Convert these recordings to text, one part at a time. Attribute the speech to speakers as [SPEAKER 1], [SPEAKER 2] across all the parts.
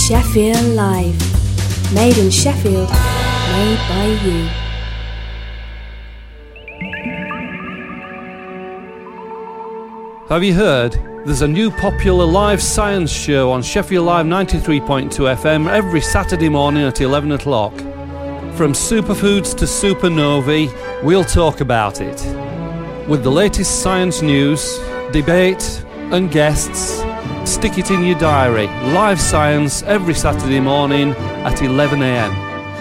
[SPEAKER 1] Sheffield Live. Made in Sheffield, made by you.
[SPEAKER 2] Have you heard? There's a new popular live science show on Sheffield Live 93.2 FM every Saturday morning at 11 o'clock. From superfoods to supernovae, we'll talk about it. With the latest science news, debate and guests, stick it in your diary. Live science every Saturday morning at 11 a.m.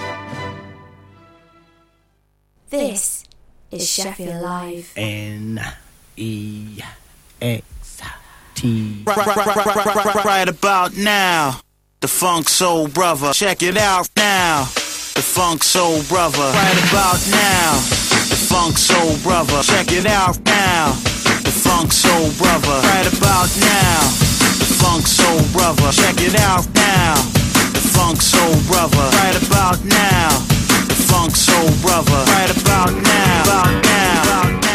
[SPEAKER 1] This is Sheffield Live.
[SPEAKER 3] N-E-X-T. Right about now, the Funk Soul Brother. Check it out now, the Funk Soul Brother. Right about now, the Funk Soul Brother. Check it out now, the Funk Soul Brother. Right about now, the Funk Soul Brother. Check it out now, the Funk Soul Brother. Right about now, the Funk Soul Brother. Right about now, about now, about now.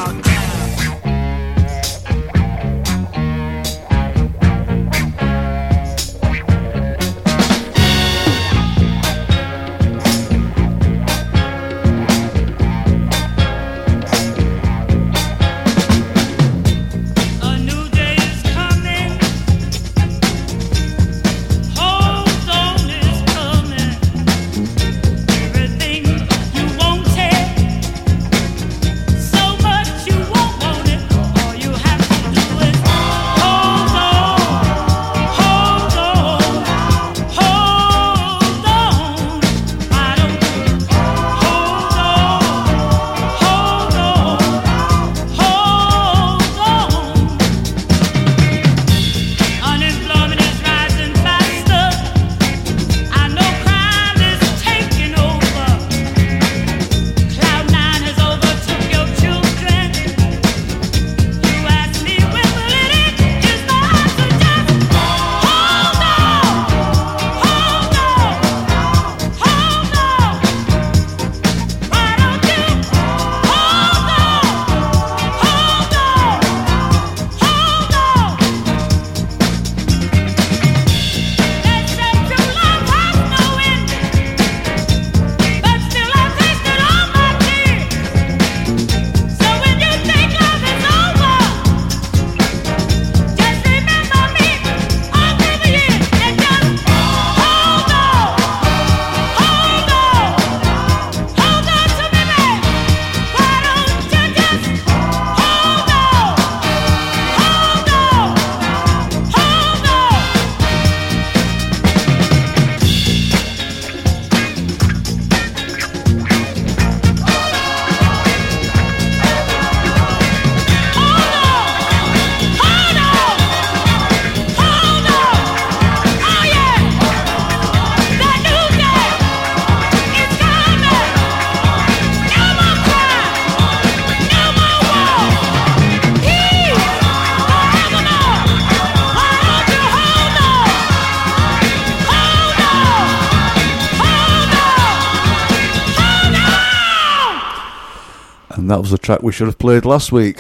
[SPEAKER 4] That was the track we should have played last week.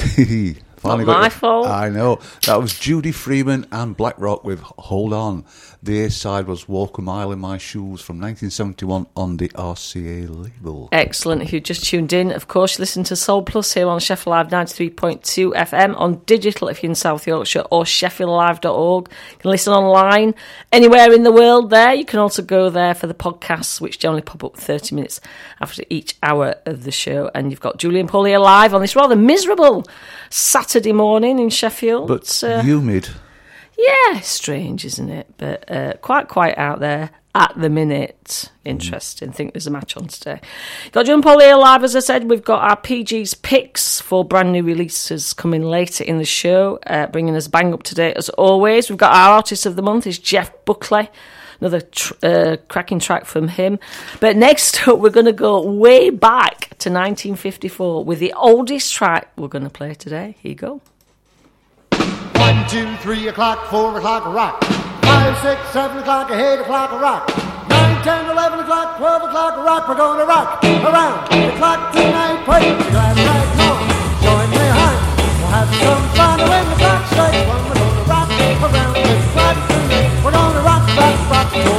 [SPEAKER 5] Not my fault.
[SPEAKER 4] I know. That was Judy Freeman and Black Rock with Hold On. The A-side was Walk a Mile in My Shoes from 1971 on the RCA label.
[SPEAKER 5] Excellent. If you've just tuned in, of course, you listen to Soul Plus here on Sheffield Live 93.2 FM, on digital if you're in South Yorkshire, or sheffieldlive.org. You can listen online anywhere in the world there. You can also go there for the podcasts, which generally pop up 30 minutes after each hour of the show. And you've got Julie and Paul here live on this rather miserable Saturday morning in Sheffield.
[SPEAKER 4] But humid.
[SPEAKER 5] Yeah, strange, isn't it? But quite out there at the minute. Interesting. I think there's a match on today. Got John Paul here live, as I said. We've got our PG's picks for brand new releases coming later in the show, bringing us bang up to date as always. We've got our artist of the month is Jeff Buckley. Another cracking track from him. But next up, we're going to go way back to 1954 with the oldest track we're going to play today. Here you go.
[SPEAKER 6] 1, 2, 3 o'clock, 4 o'clock, rock. 5, 6, 7 o'clock, 8 o'clock, rock. 9, 10, 11 o'clock, 12 o'clock, rock. We're going to rock around the clock tonight. Put your glass right on. Join me high. We'll have some fun when the clock strikes 1. We're going to rock around the clock tonight. We're going to rock, rock, rock.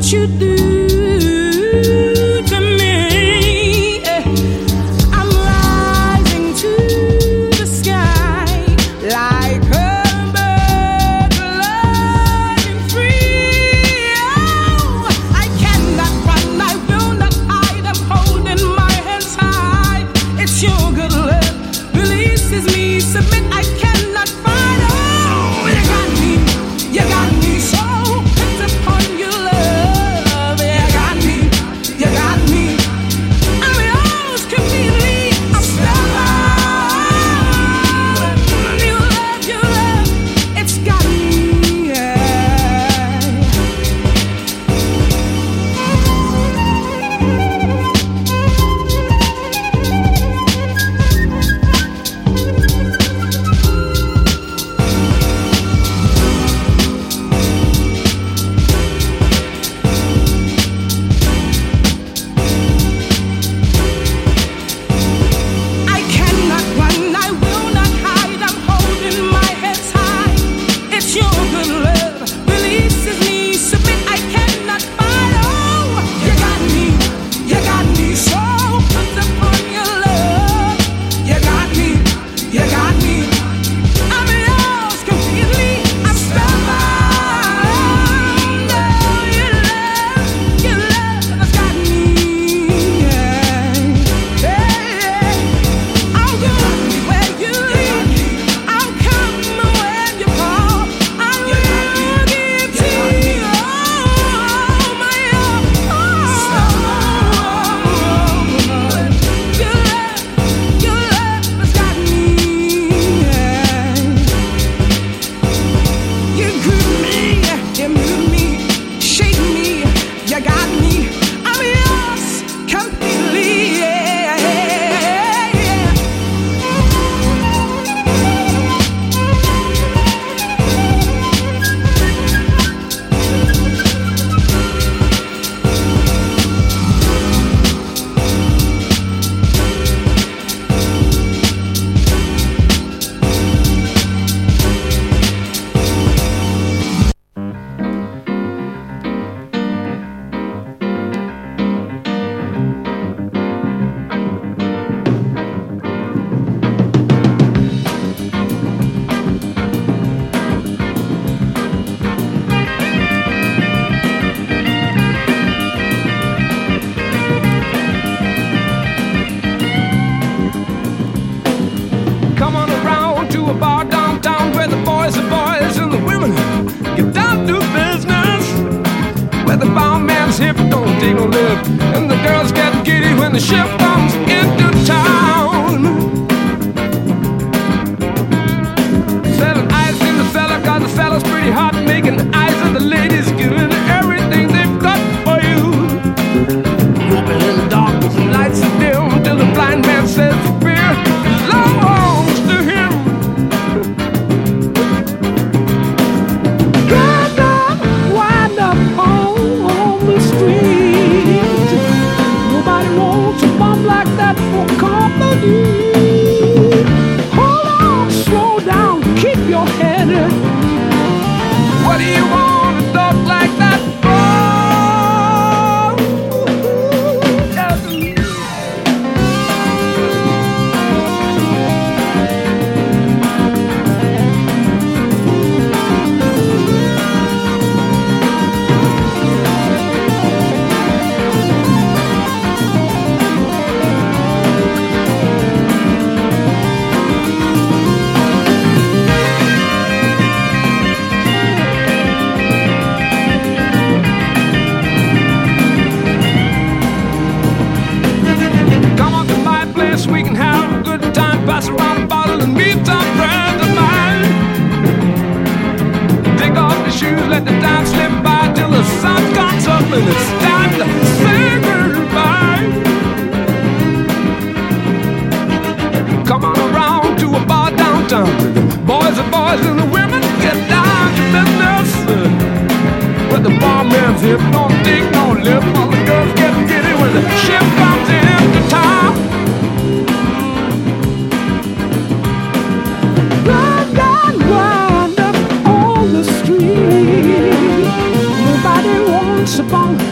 [SPEAKER 7] what you do to me. I'm rising to the sky like a bird flying free. Oh, I cannot run, I will not hide. I'm holding my hands high. It's your good love releases me. Submit, I cannot fight. Oh, you got me so hooked upon your love. You got me. I'm yours completely. I'm spellbound. Your love, it's got me. I cannot run, I will not hide. I'm holding my hands high. It's your good love releases me. Submit, I cannot fight. Oh, you got me so hooked upon your love. You got me. I'm yours completely. I'm spellbound. Oh, your love has got me. I'll go where you lead. I'll come when you call. I will give to you all my all. Your love has got me. You grew me, you moved me, shake me. You got me. I'm yours completely. Come on around to a bar downtown where the boys are boys and the women get down to business. Where the barman's hip don't take no lip and the girls get giddy when the ship comes into town. Selling ice in the cellar 'cause the cellar's pretty hot, making the eyes of the ladies giving everything they've got for you. Open in the dark with the lights are dim till the blind man says the beer belongs to him. Drive down, wind up on the street. Nobody wants a bum like that for company. Hold on, slow down, keep your head in. What do you want to talk like that for? Come on to my place, we can have a good time, pass around a bottle and meet some friends of mine. Take off the shoes, let the time slip by till the sun comes up and it's time to say goodbye. Come on around to a bar downtown. Boys are boys and the women get down to business. Where the barman's hip don't take no lip, all the girls get giddy when the ship comes into town. Wind up on the street. Nobody wants a bum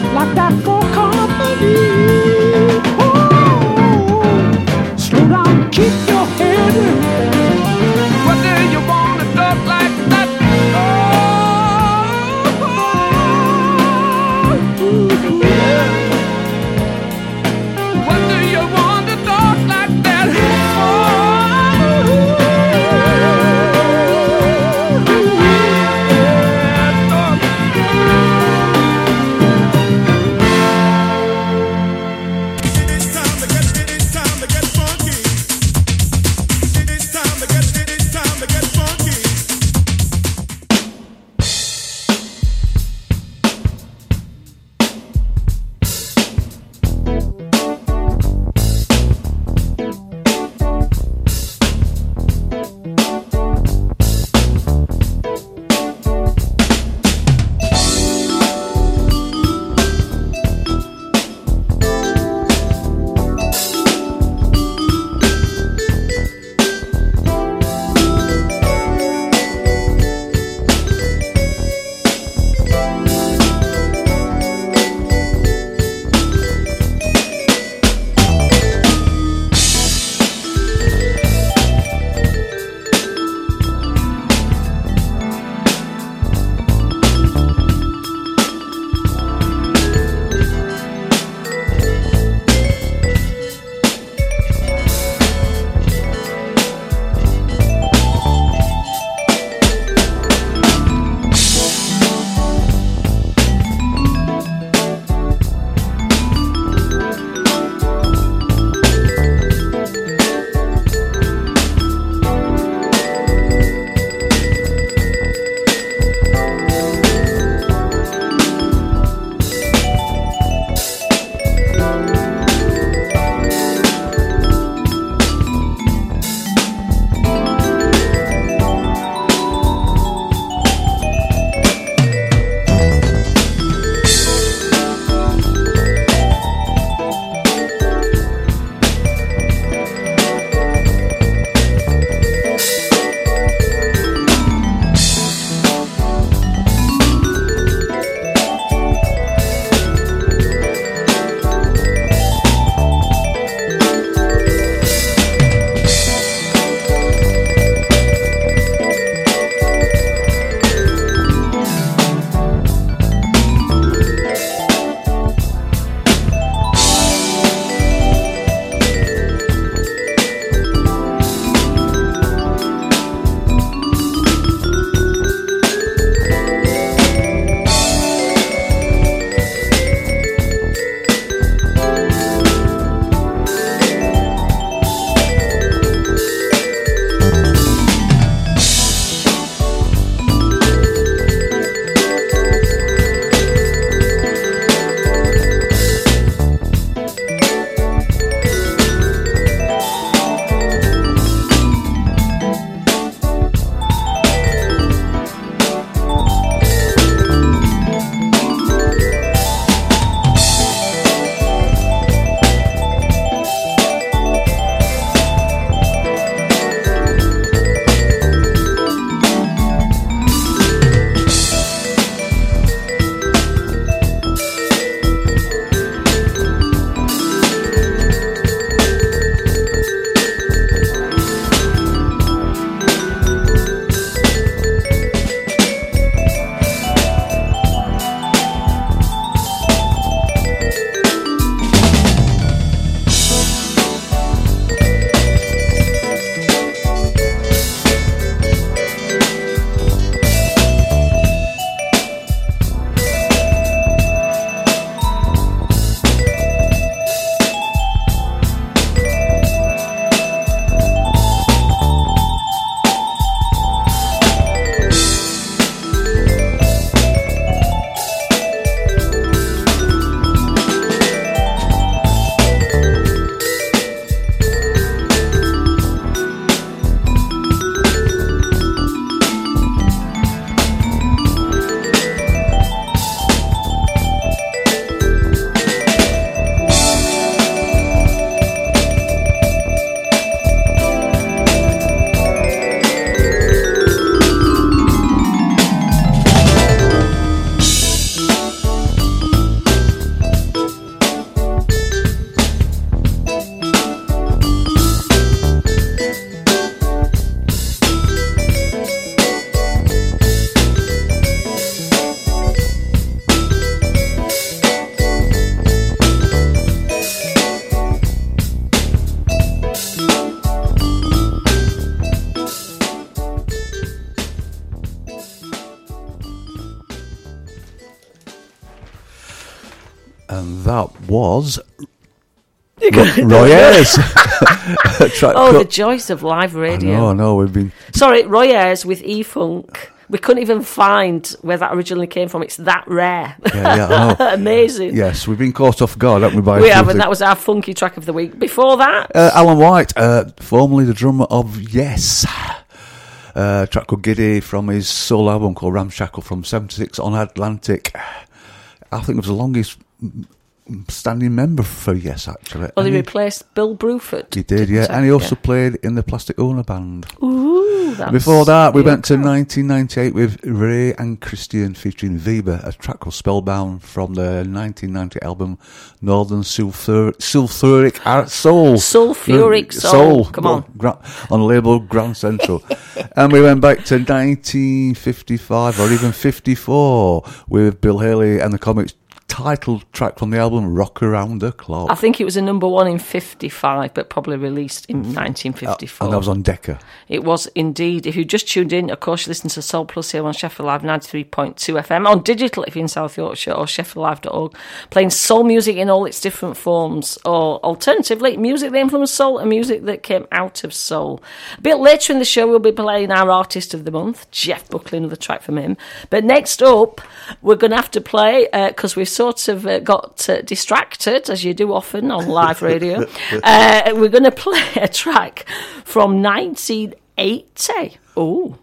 [SPEAKER 4] And that was Roy Ayers.
[SPEAKER 5] The joys of live radio.
[SPEAKER 4] I know, we've been...
[SPEAKER 5] Sorry, Roy Ayers with E-Funk. We couldn't even find where that originally came from. It's that rare.
[SPEAKER 4] Yeah, I know.
[SPEAKER 5] Amazing.
[SPEAKER 4] Yes, we've been caught off guard, haven't we? By
[SPEAKER 5] We have, and that was our funky track of the week. Before that...
[SPEAKER 4] Alan White, formerly the drummer of Yes. Track called Giddy from his solo album called Ramshackle from 76 on Atlantic. I think it was the longest standing member for Yes, actually.
[SPEAKER 5] Well, he replaced Bill Bruford.
[SPEAKER 4] He did, yeah. And he also played in the Plastic Ono Band.
[SPEAKER 5] Ooh, that's
[SPEAKER 4] Before that, we went to 1998 with Ray and Christian featuring Viva, a track called Spellbound from the 1990 album Northern Sulphuric Soul.
[SPEAKER 5] Sulphuric Soul. Come on.
[SPEAKER 4] On the label Grand Central. And we went back to 1955 or even 54 with Bill Haley and the Comics title track from the album Rock Around the Clock.
[SPEAKER 5] I think it was a number one in 55, but probably released in 1954.
[SPEAKER 4] And that was on Decca.
[SPEAKER 5] It was indeed. If you just tuned in, of course, you listen to Soul Plus here on Sheffield Live 93.2 FM, on digital if you're in South Yorkshire, or sheffieldlive.org, playing soul music in all its different forms, or alternatively, music that influenced soul and music that came out of soul. A bit later in the show, we'll be playing our Artist of the Month, Jeff Buckley, another track from him. But next up, we're going to have to play, because we've sort of got distracted, as you do often on live radio. We're going to play a track from 1980. Oh.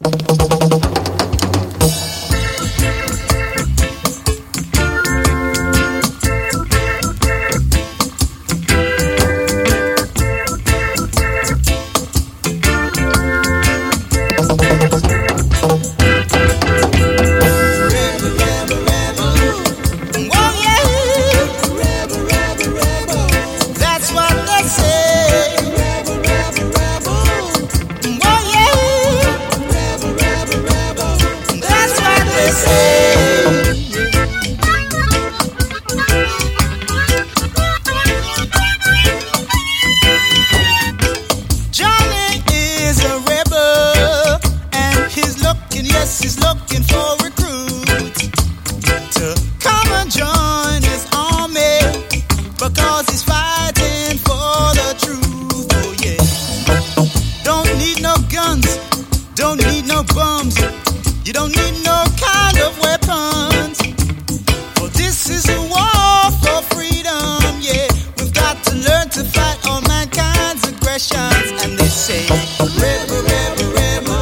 [SPEAKER 8] He's looking for recruits to come and join his army because he's fighting for the truth. Oh yeah. Don't need no guns, don't need no bombs, you don't need no kind of weapons. For this is a war for freedom. Yeah, we've got to learn to fight all mankind's aggressions. And they say, rebel, rebel, rebel.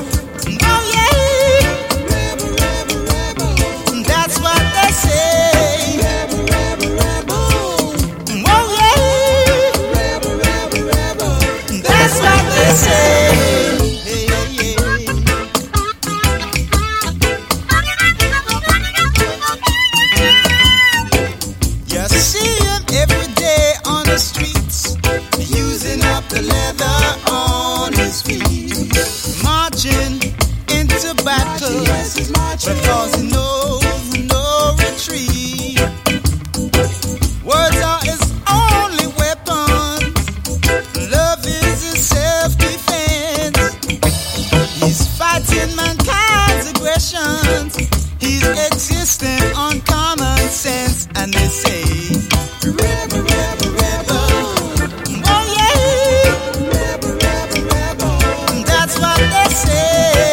[SPEAKER 8] Because he knows no retreat. Words are his only weapon. Love is his self-defense. He's fighting mankind's aggressions. He's existing on common sense. And they say, rebel, rebel, rebel. Oh yeah, rebel, rebel, rebel. And that's what they say.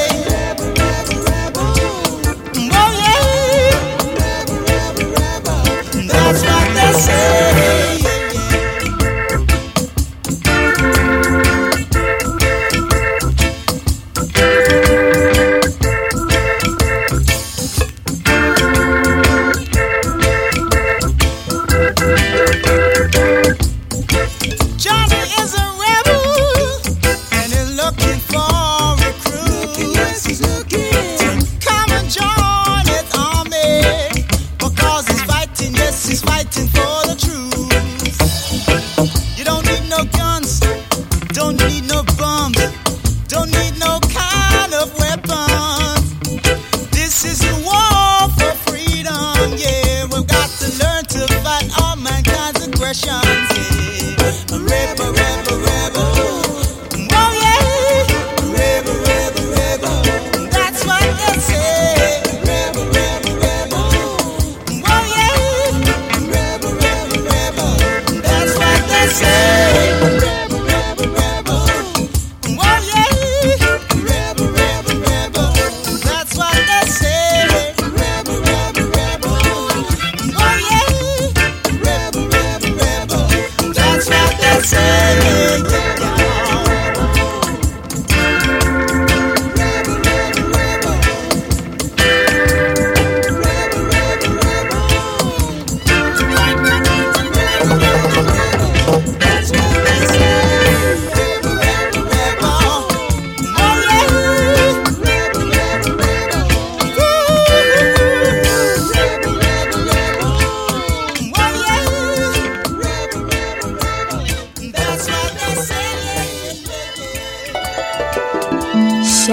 [SPEAKER 8] That's what they say.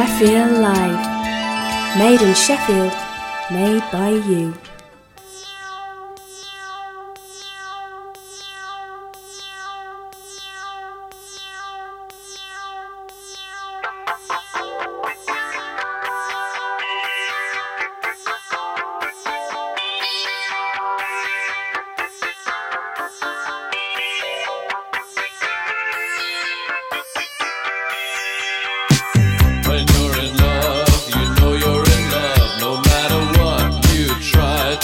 [SPEAKER 1] Sheffield Live. Made in Sheffield, made by you.
[SPEAKER 9] When you're in love, you know you're in love. No matter what you try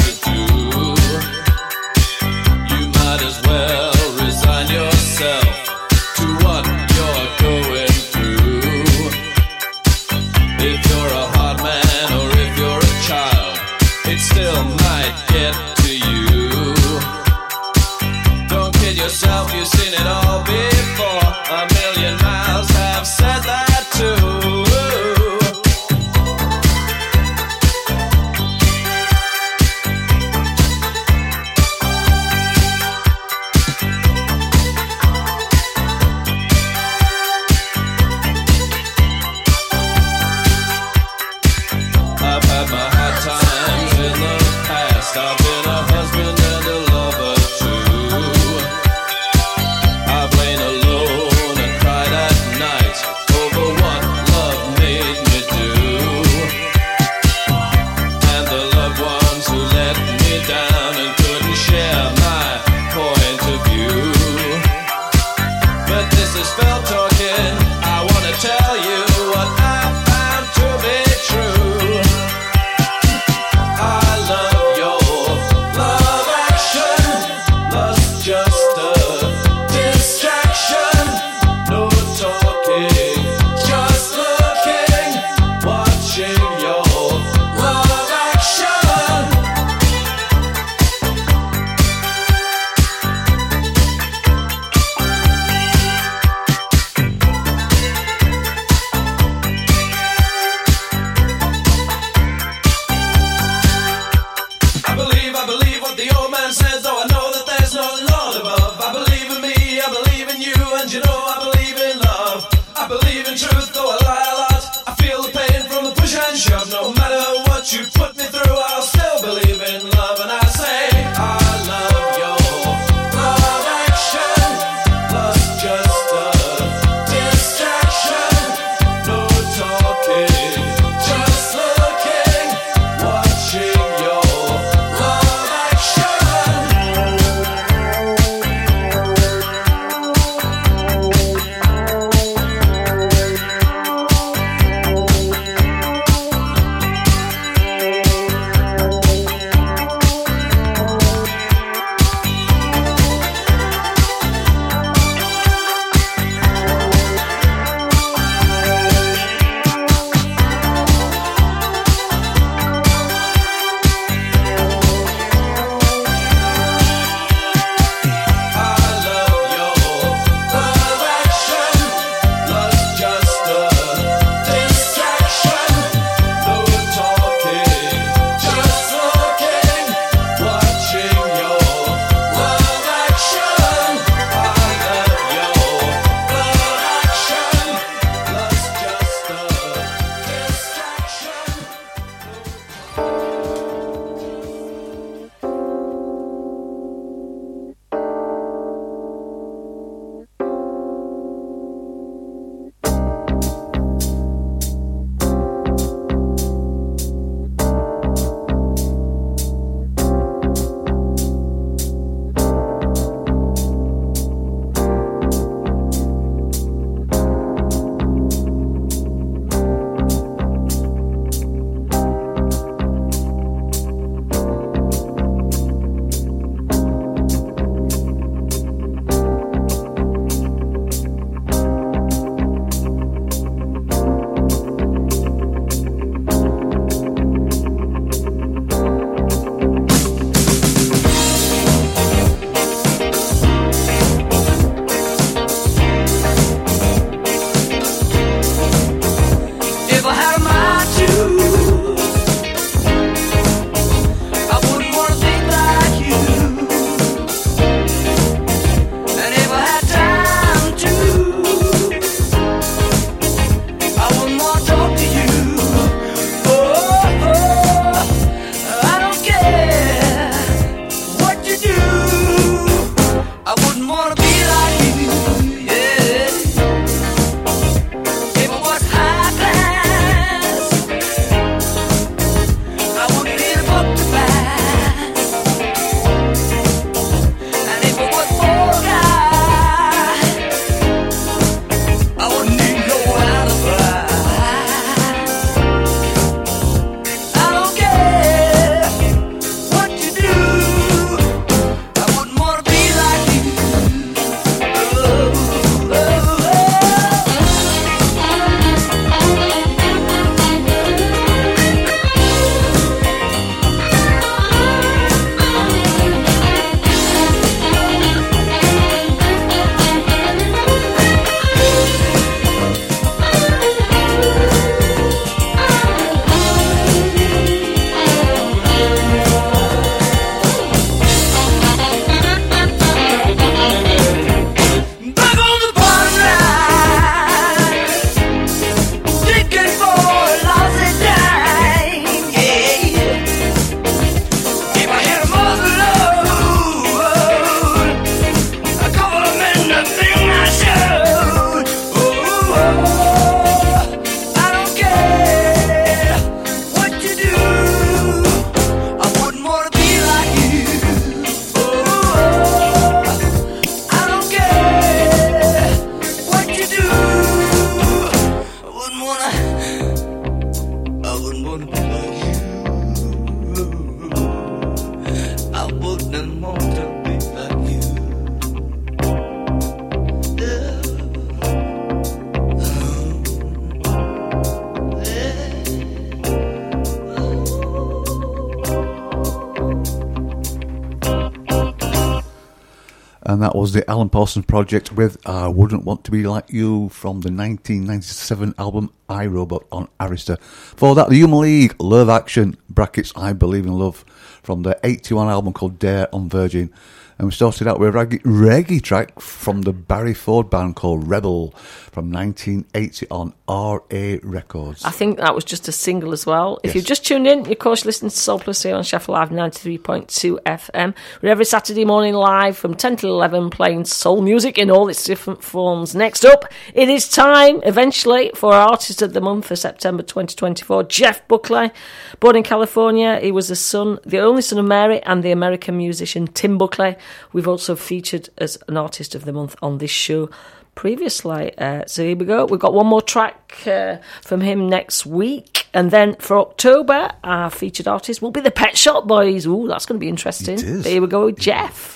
[SPEAKER 4] And that was the Alan Parsons Project with I Wouldn't Want to Be Like You from the 1997 album iRobot on Arista. For that, the Human League, Love Action, brackets I Believe in Love, from the 81 album called Dare on Virgin. And we started out with a reggae track from the Barry Ford band called Rebel from 1980 on RA Records.
[SPEAKER 5] I think that was just a single as well. If
[SPEAKER 4] Yes.
[SPEAKER 5] you've just tuned in, you're of course listening to Soul Plus here on Sheffield Live 93.2 FM. We're every Saturday morning live from 10 to 11 playing soul music in all its different forms. Next up, it is time eventually for our Artist of the Month for September 2024, Jeff Buckley. Born in California, he was the only son of Mary and the American musician Tim Buckley. We've also featured as an Artist of the Month on this show previously. So here we go. We've got one more track from him next week. And then for October, our featured artist will be the Pet Shop Boys. Ooh, that's going to be interesting.
[SPEAKER 4] It is.
[SPEAKER 5] Here we go with Jeff.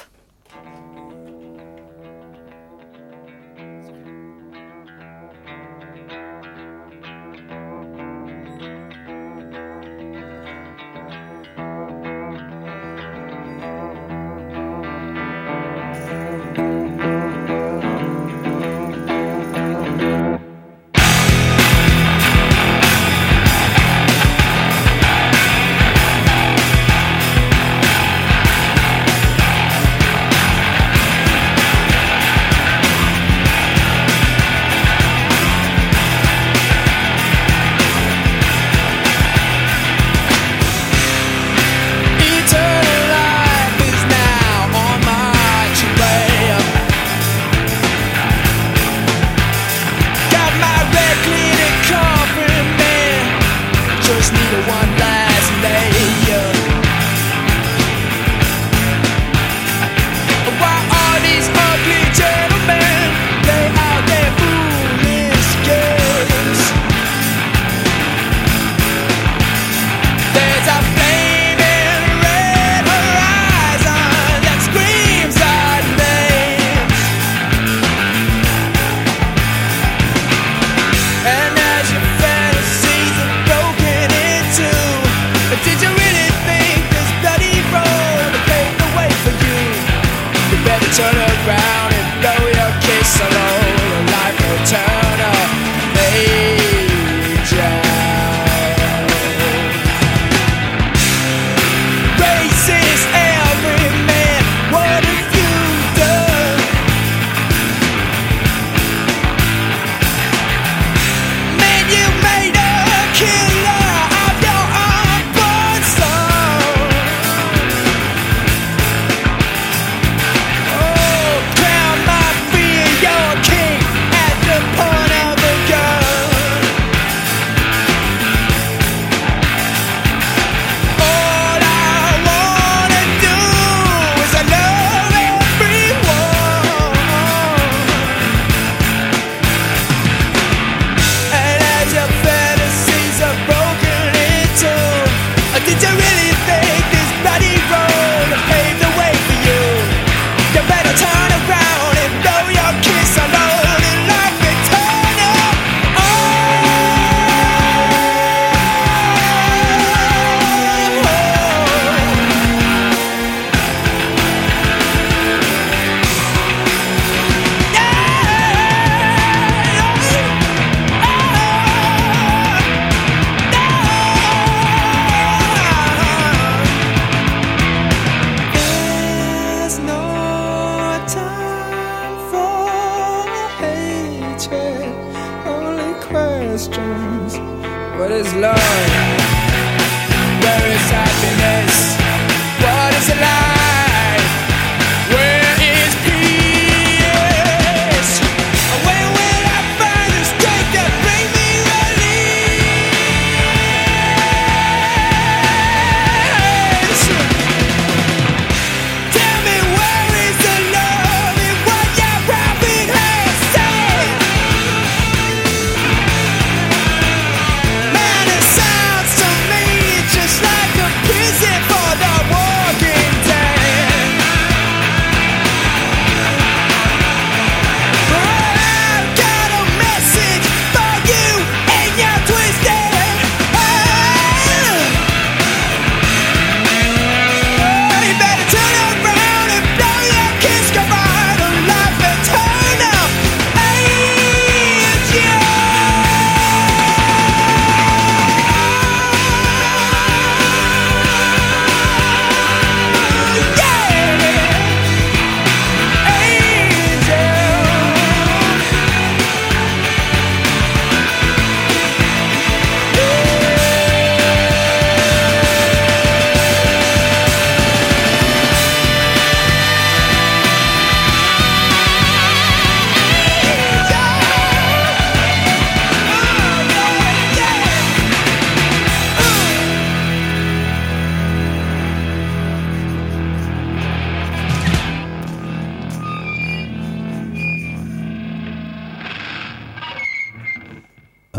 [SPEAKER 7] What is love? Where is happiness? What is life? Where is peace? Where will I find the strength that bring me release? Tell me where is the love in what your prophet has said? Man, it sounds to me just like a prison.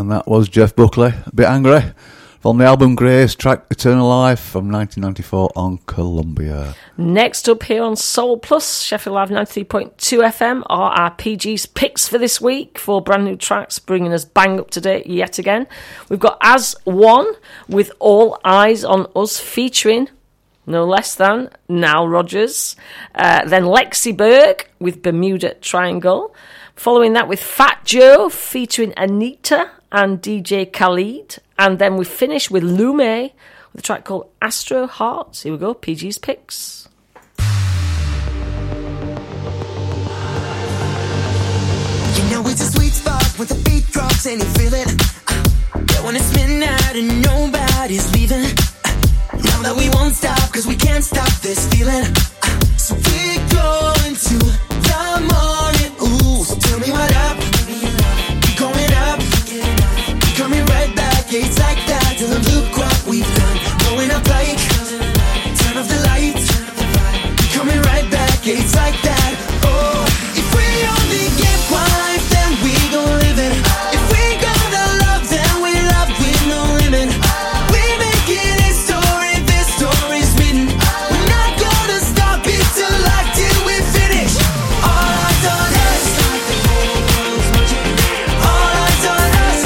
[SPEAKER 4] And that was Jeff Buckley, a bit angry, from the album Grace, track Eternal Life from 1994 on Columbia.
[SPEAKER 5] Next up here on Soul Plus, Sheffield Live 93.2 FM, are our PG's picks for this week for brand new tracks, bringing us bang up to date yet again. We've got As One with All Eyes on Us, featuring no less than Nile Rodgers. Then Lexi Berg with Bermuda Triangle. Following that with Fat Joe featuring Anita and DJ Khalid. And then we finish with Lume with a track called Astro Hearts. Here we go, PG's picks.
[SPEAKER 9] You know it's a sweet spot when the beat drops and you feel it. Yeah, when it's midnight and nobody's leaving. Now that we won't stop, cause we can't stop this feeling. So we go into the morning. Ooh, so tell me what up. Keep going up. Coming right back. Yeah, it's like that. Till look what we've done. Going up like turn off the lights. Coming right back. Yeah, it's like that. Oh, if we only get one life, then we gon' live it. If we gonna love, then we love with no limit. We make it a story. This story's written. We're not gonna stop it till we finish. All eyes on us. All eyes on us.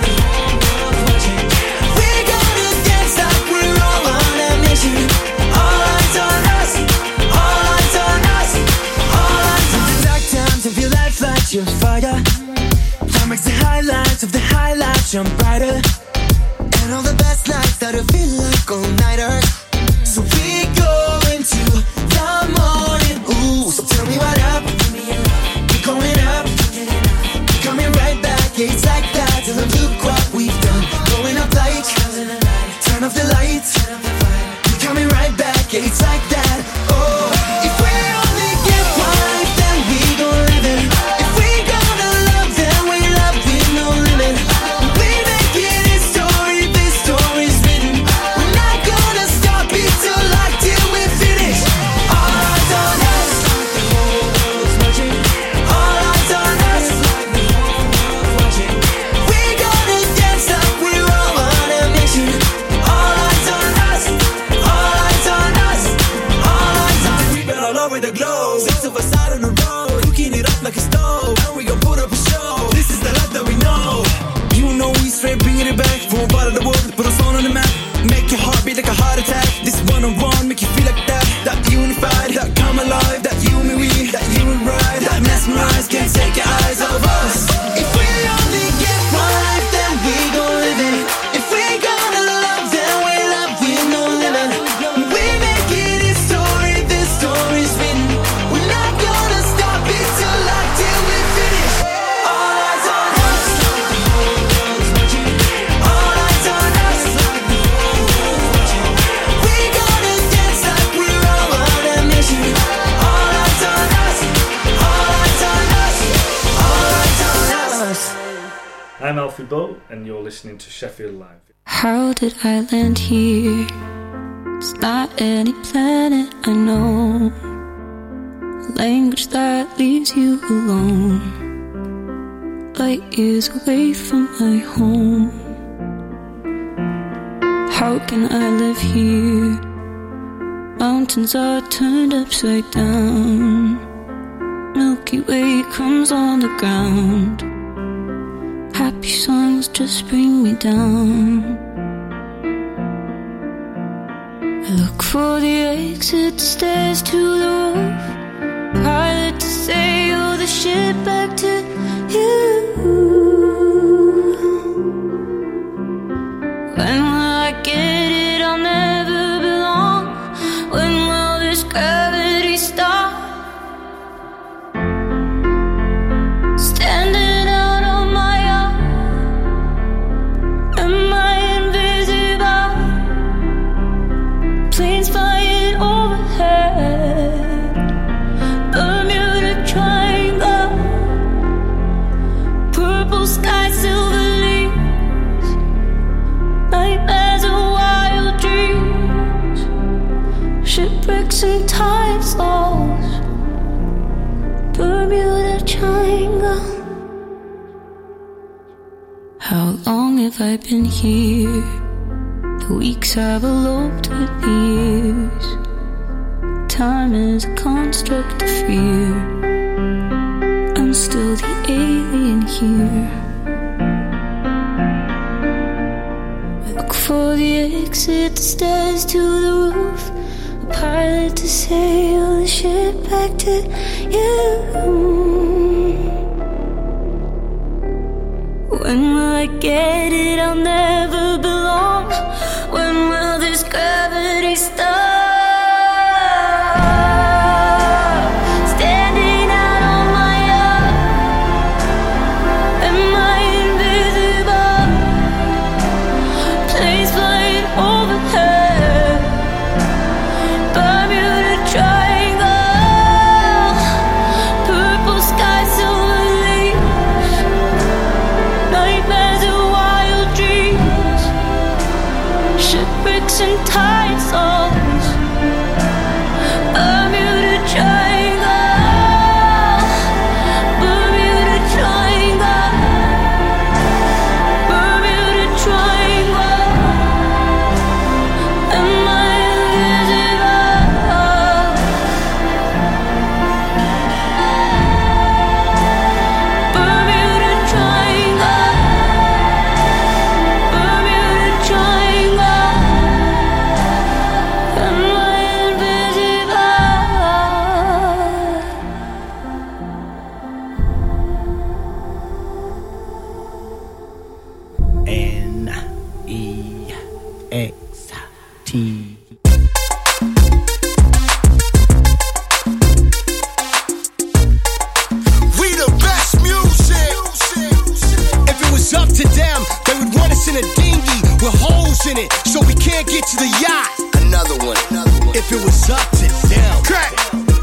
[SPEAKER 9] We gonna dance like we're all on a mission. All eyes on us. All eyes on us. All eyes on us. Dark times of your life light your fire. That makes the highlights of the highlights jump brighter. And all the best nights that I feel like all-nighters. So we go into the morning. Ooh, so tell me what up. We're going up. Coming right back. Yeah, it's like that. Till look what we've done. Going up like turn off the lights. We're coming right back. Yeah, it's like that. Oh, if we only get one life, then we gon' live it. If we gonna love, then we love with no limit. We make it a story. This story's written. We're not gonna stop it till we finish. All eyes on us. All eyes on us. We gonna dance like we're all on a mission. All eyes on us. All eyes on us. All eyes on us. We've been all over the globe. 6 of us out on the road, cooking it up like a stove. And we gon' put up a show. This is the life that we know. You know we straight bringing it back. From a part of the world, put us on the map. Make your heart beat like a heart attack. This one-on-one, make you feel like that. That unified, that come alive. That you and we, that you and right. That mesmerized, can't take your eyes off us. If we only get one life, then we gon' live it. If we gonna love, then we love with no limit. We make it a story, this story's written. We're not gonna stop it till we finish. All eyes on us. All eyes on us. We gonna dance like we're all on a mission. All eyes on us. All eyes on us. All eyes on us.
[SPEAKER 10] I'm Alfie Bow, and you're listening to Sheffield Live.
[SPEAKER 11] How did I land here? It's not any planet I know. A language that leaves you alone, light years away from my home. How can I live here? Mountains are turned upside down. Milky Way crumbs on the ground. Happy songs just bring me down. I look for the exit stairs to the roof. Pilot to sail the ship back to you. When will I get it? I'll never belong. When will this gravity stop? Standing out on my own. Am I invisible? Planes flying overhead. Bermuda Triangle. Purple sky, silver leaves. Nightmares and wild dreams. Shipwrecks and time have I been here? The weeks have eloped with the years. Time is a construct of fear. I'm still the alien here. I look for the exit, the stairs to the roof, a pilot to sail the ship back to you. When will I get it? I'll never belong. When will this gravity stop? Standing out on my own. Am I invisible? Planes flying overhead. Bermuda Triangle. Purple sky, silver leaves. Nightmares and wild dreams. Shipwrecks and tide songs. Bermuda Triangle. Bermuda Triangle. Bermuda Triangle. Am I invisible? Bermuda Triangle. Bermuda Triangle. Am I
[SPEAKER 12] N-E-X-T.
[SPEAKER 13] We the best music. If it was up to them, they would run us in a dinghy with holes in it, so we can't get to the yacht. Another one. If it was up to them. Crack.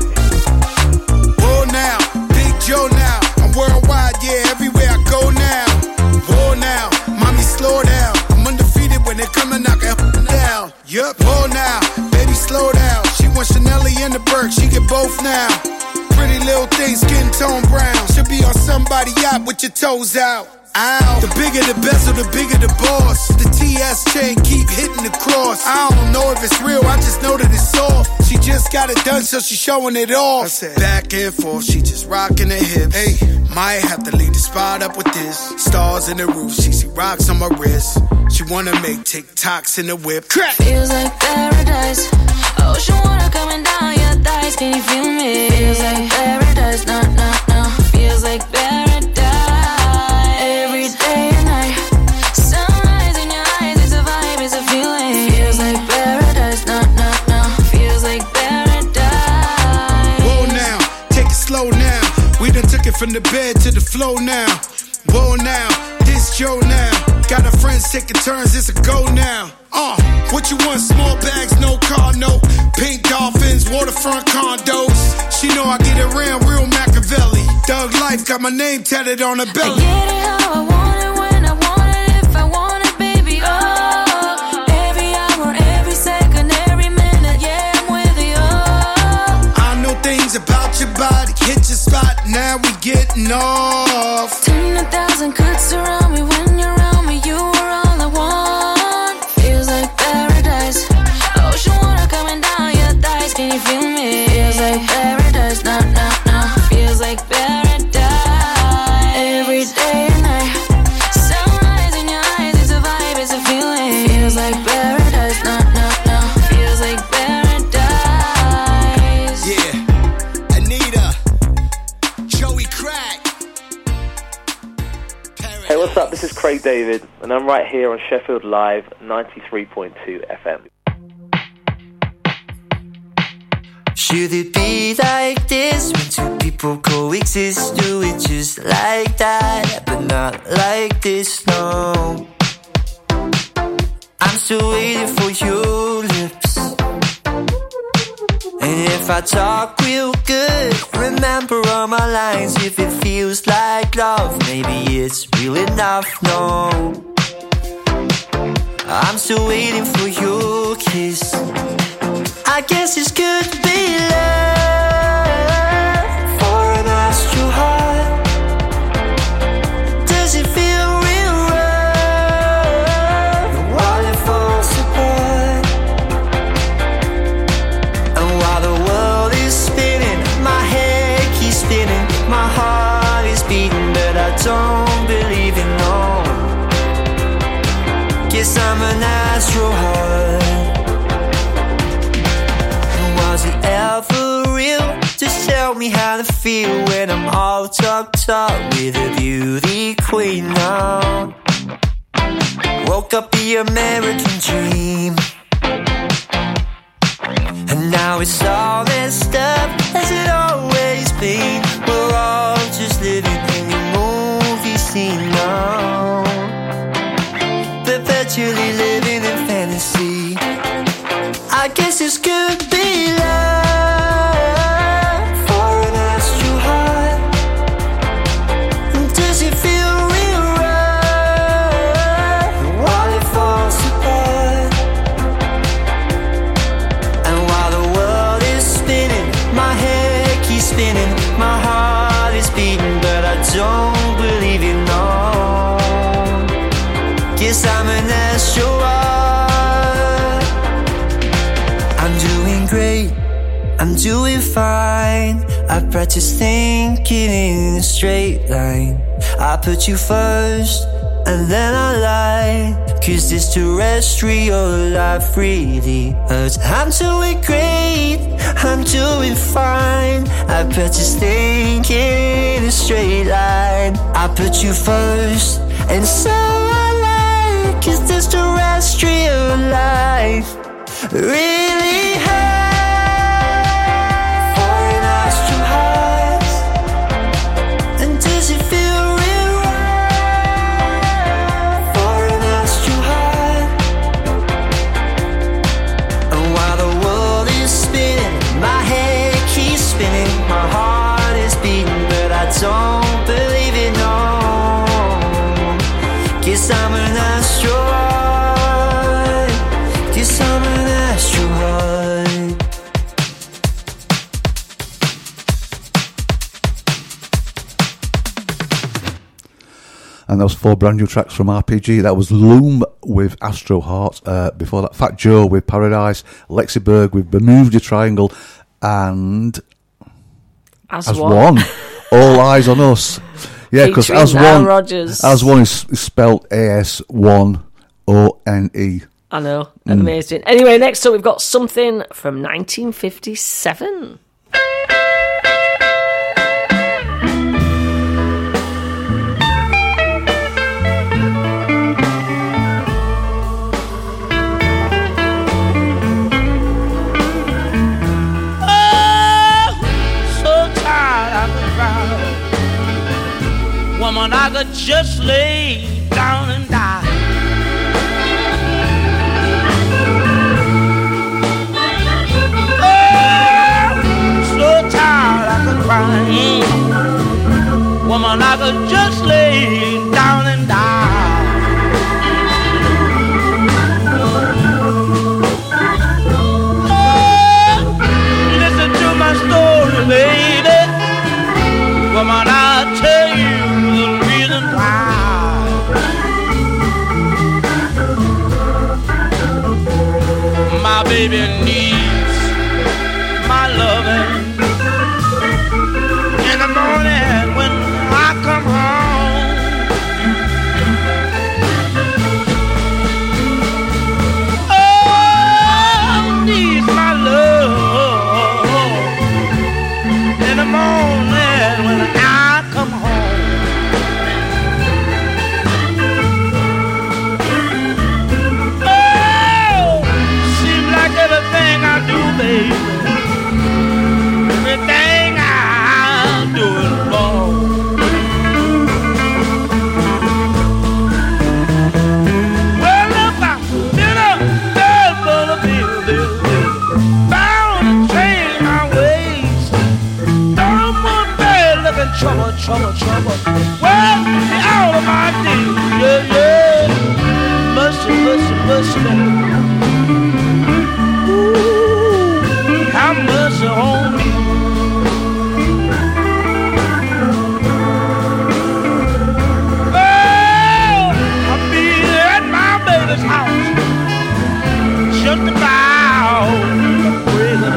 [SPEAKER 14] Whoa now, Big Joe now. I'm worldwide, yeah, everywhere I go now. Whoa now, mommy slow down. I'm undefeated when they come and knock it down. Yup, whoa now, baby slow down. She wants Chanelli and the Burke, she get both now. Pretty little thing, skin tone brown. Should be on somebody's yacht with your toes out. Ow. The bigger the bezel, the bigger the boss. The TS chain keep hitting the cross. I don't know if it's real, I just know that it's soft. She just got it done, so she showing it off. I said, back and forth, she just rocking her hips. Hey, might have to leave the spot up with this. Stars in the roof, she see rocks on my wrist. She wanna make TikToks in the whip. Crack.
[SPEAKER 11] Feels like paradise. Ocean water coming down your thighs. Can you feel me? Feels like paradise. No, no, no. Feels like paradise. Every day and night. Sunrise in your eyes. It's a vibe, it's a feeling. Feels like paradise. No, no, no. Feels like paradise.
[SPEAKER 14] Whoa now, take it slow now. We done took it from the bed to the floor now. Whoa now, this Joe now. Got our friends taking turns, it's a go now. What you want? Small bags, no car, no. Pink dolphins, waterfront condos. She know I get around real Machiavelli. Doug Life got my name tatted on her belly.
[SPEAKER 11] I get it how I want it, when I want it, if I want it, baby. Oh, every hour, every second, every minute, yeah, I'm with you.
[SPEAKER 14] I know things about your body, hit your spot, now we getting off.
[SPEAKER 11] 10,000 could surround me when you're around me. You are all I want. Feels like paradise. Ocean water coming down your thighs. Can you feel me? Feels like paradise. No, no, no. Feels like paradise. Every day and night. Sunrise in your eyes. It's a vibe, it's a feeling. Feels like paradise. No, no, no. Feels like paradise.
[SPEAKER 13] Yeah, Anita, Joey Crack.
[SPEAKER 15] Hey, what's up? This is Craig David, and I'm right here on Sheffield Live 93.2 FM.
[SPEAKER 9] Should it be like this when two people coexist? Do it just like that, but not like this, no. I'm still waiting for your lips. And if I talk real good, remember all my lines. If it feels like love, maybe it's real enough, no. I'm still waiting for your kiss. I guess this could be love for an astral heart. Does it feel real rough? Astro Heart. Was it ever real? Just tell me how to feel when I'm all tucked up with a beauty queen now. Woke up the American dream, and now it's all messed up. Has it always been? We're all just living in a movie scene now, perpetually living in fantasy. I guess this could be love for an astro heart. Does it feel real right while it falls apart? And while the world is spinning, my head keeps spinning, my heart is beating, but I don't believe it, no. Guess I'm an astro heart. I'm doing great, I'm doing fine. I practice thinking in a straight line. I put you first, and then I lie, 'cause this terrestrial life really hurts. I'm doing great, I'm doing fine. I practice thinking in a straight line. I put you first, and so I lie, 'cause this terrestrial life really hurts. For an astro heart. And does it feel real right for an astro heart? And while the world is spinning, my head keeps spinning, my heart is beating, but I don't believe it, no. Guess I'm an astro heart. Guess I'm an astro heart.
[SPEAKER 4] And those 4 brand new tracks from RPG. That was Loom with Astro Heart. Before that, Fat Joe with Paradise, Lexi Berg with Bermuda Triangle, and
[SPEAKER 5] As
[SPEAKER 4] One. All Eyes on Us. Yeah, because
[SPEAKER 5] Featuring
[SPEAKER 4] As
[SPEAKER 5] Nile
[SPEAKER 4] One,
[SPEAKER 5] Rodgers.
[SPEAKER 4] As One is spelled AS1ONE.
[SPEAKER 5] I know, amazing. Anyway, next up we've got something from 1957.
[SPEAKER 16] Woman, I could just lay down and die. Oh, so tired I could cry. Woman, I could just lay down and die. Oh, listen to my story, baby. Woman, I'll tell you the reason why. My baby needs my loving in the morning when I come home. Oh, needs my love in the morning when I come home. Oh, seems like everything I do, baby, everything I do is wrong. Well, if I've been a girl for the baby, bound to change my ways. Don't want bad looking trouble, trouble, trouble. Well, be out of my day, yeah, yeah. Mercy, mercy, mercy, ooh, have mercy on me. Oh, I'll be at my baby's house, just about the prison.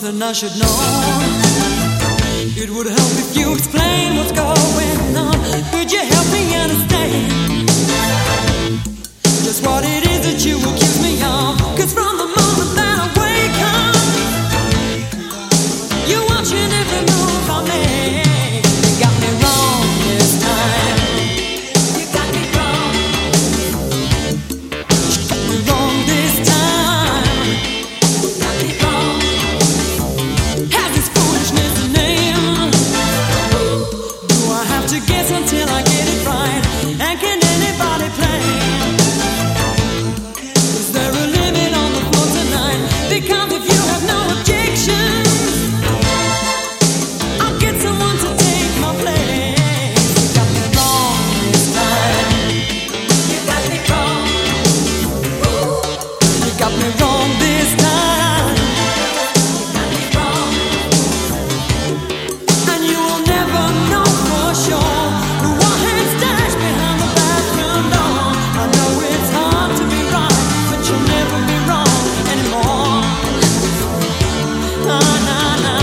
[SPEAKER 17] something I should know. It would help if you explain what's going on. Could you help me understand just what it is that you accuse me of? 'Cause from the moment that I wake up, you're watching every move I make. You got me wrong this time. You got me wrong. You got me wrong this time. You got me wrong. Has this foolishness a name? Do I have to guess until I get it right? And can anybody play? Is there a limit on the floor tonight? Because if you have no objection, I'll get someone to take my place. You got me wrong this time. You got me wrong. You got me wrong this time. You got me wrong. And you will never know for sure who I had stashed behind the bathroom door. I know it's hard to be right, but you'll never be wrong anymore. Nah, nah, nah.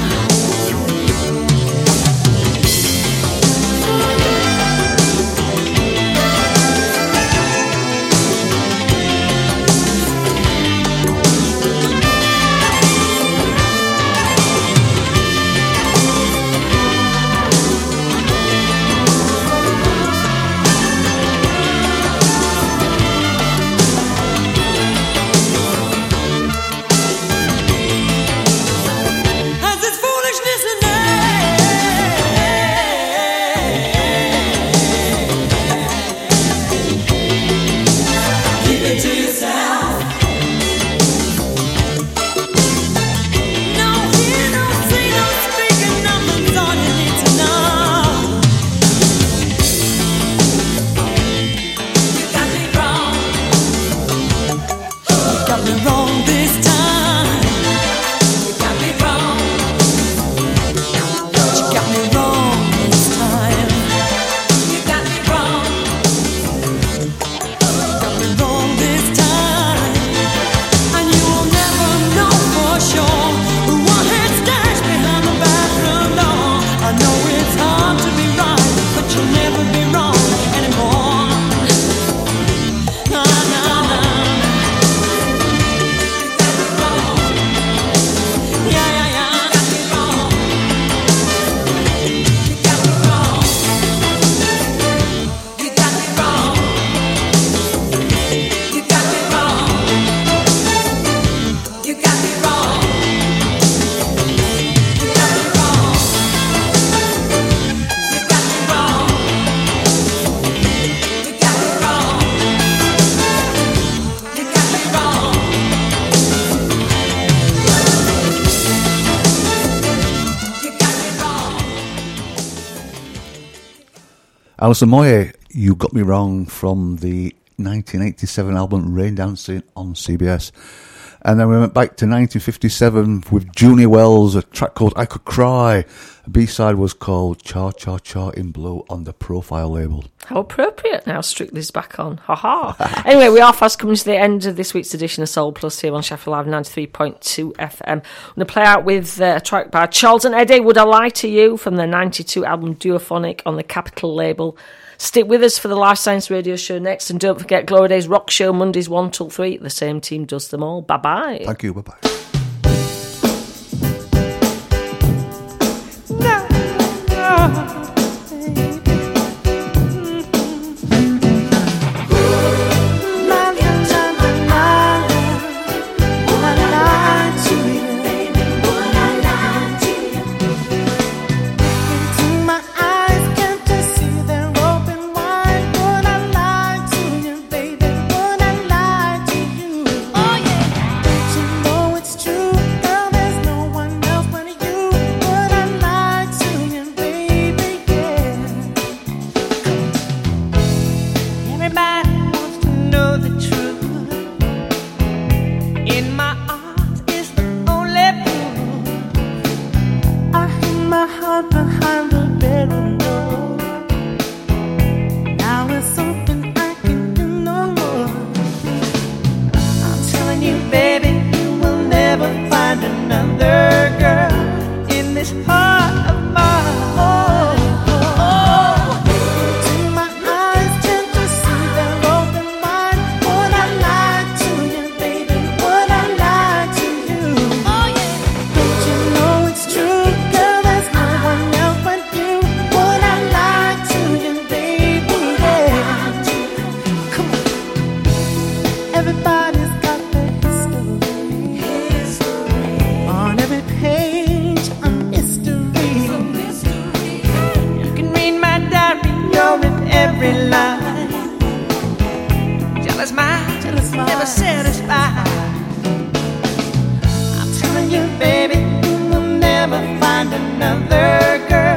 [SPEAKER 17] Has this foolishness a name? Keep it to yourself. No hear, no see, no speaking, nothing's all you need to know. You got me wrong. You got me wrong this time. You got me wrong. You got me wrong this time. You got me wrong. You got me wrong this time. And you will never know for sure who I had stashed behind the bathroom door. I know it's hard to be right, but you'll never be wrong anymore. Nah, nah, nah. Yeah, yeah, yeah. You got me wrong. You got me wrong. You got me wrong. You got me wrong. You got me wrong. You got me wrong. You got me wrong. You got me wrong. You got me wrong.
[SPEAKER 4] Alison Moyet, You Got Me Wrong, from the 1987 album Rain Dancing on CBS. And then we went back to 1957 with Junior Wells, a track called I Could Cry. A B-side was called Cha Cha Cha in Blue on the Profile label.
[SPEAKER 5] How appropriate now, Strictly's back on. Ha ha. Anyway, we are fast coming to the end of this week's edition of Soul Plus here on Sheffield Live 93.2 FM. I'm going to play out with a track by Charles and Eddie, Would I Lie to You, from their 92 album Duophonic on the Capitol label. Stick with us for the Life Science Radio Show next, and don't forget Glory Days Rock Show Mondays 1 till 3. The same team does them all. Bye-bye.
[SPEAKER 4] Thank you, bye-bye.
[SPEAKER 18] Oh yeah, you know it's
[SPEAKER 9] every line. Jealous mind, never satisfied. I'm telling you, baby, you'll never find another girl